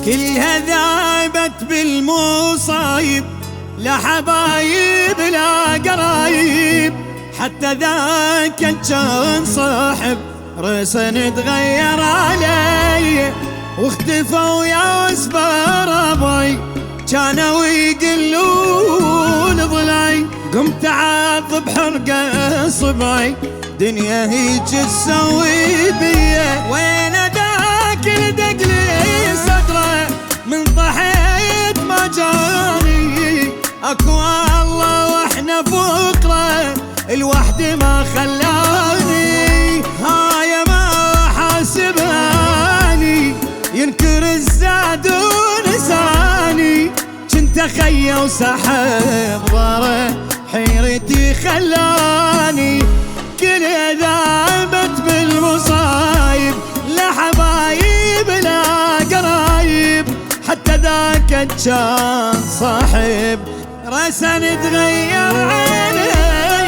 كلها ذابت بالمصايب، لا حبايب لا قرايب، حتى ذاك كان صاحب رسن تغير علي، واختفوا يا اسبار ابوي كانوا يقلون ضلعي، قمت اعاطب حرقه صبعي دنيا هيج تسوي بيه، وين ذاك لدق لي صدره من طحيت ما جاني، اكو الله واحنا فقره الوحدة ما خلاني، هاي ما حاسباني ينكر الزاد ونساني، كنت خيا وسحب ضاره حيرتي خلاني، كل ذابت بالمصايب، لا حبايب لا قرايب، حتى ذاك كان صاحب رسن تغير عيني.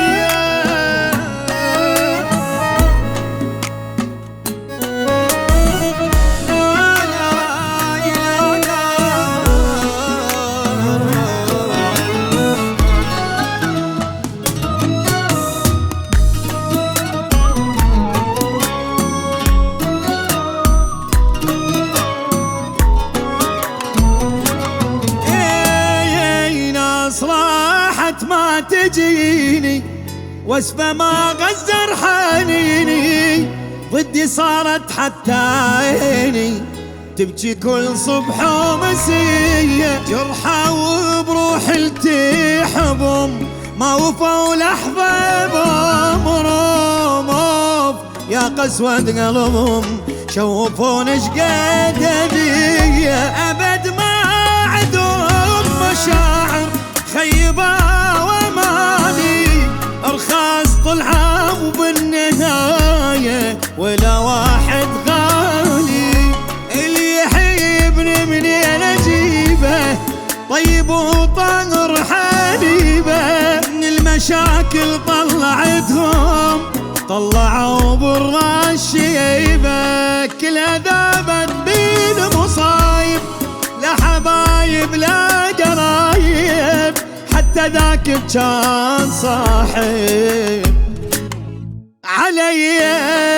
راحت ما تجيني واسفة ما غزر حنيني، ضدي صارت حتى عيني تبكي كل صبح ومسية، جرحى وبروح التحبهم ما وفوا لحظة بأمرهم، يا قسوة قلبهم شوفون شقد هدية، أبد ما عندهم مشاعر خيبة ومالي، ارخاص طلعوا بالنهاية ولا واحد غالي، اللي يحبني منين اجيبه طيب وطاهر حبيبه، من المشاكل طلعتهم طلعوا برا الشيبة، كلها ذابت بالمصايب، لا حبايب لا قرايب، حتى ذاك كان صاحب علي.